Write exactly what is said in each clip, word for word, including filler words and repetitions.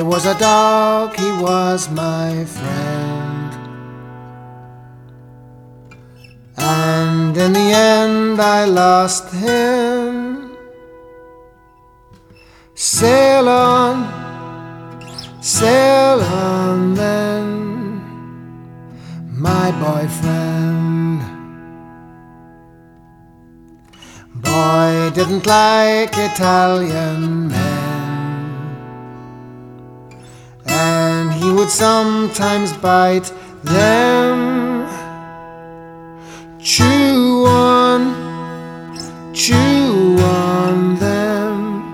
was a dog, he was my friend. And in the end I lost him. Sail on, sail on then, my boyfriend. Boy didn't like Italian men, and he would sometimes bite them. Chew on, chew on them,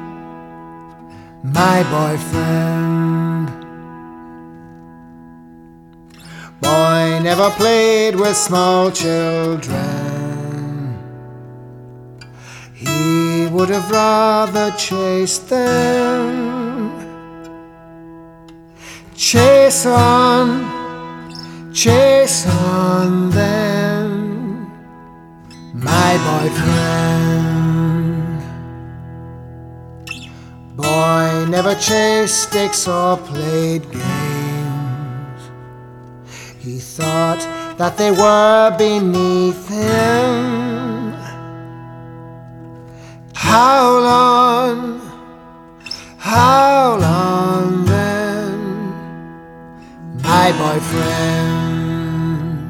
my boyfriend. Boy never played with small children. He would have rather chased them. Chase on, chase on them, my boyfriend. Boy never chased sticks or played games. He thought that they were beneath him. Howl on, howl on then, my boyfriend.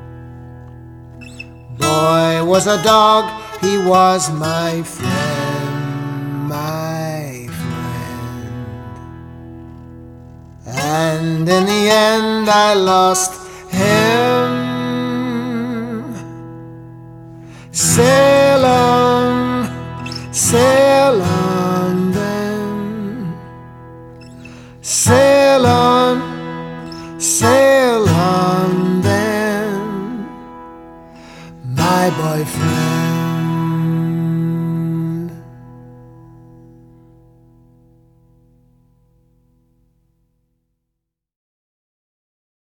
Boy was a dog, he was my friend, my friend. And in the end I lost him. Sail on, sail on then, sail on, sail on then, my boyfriend.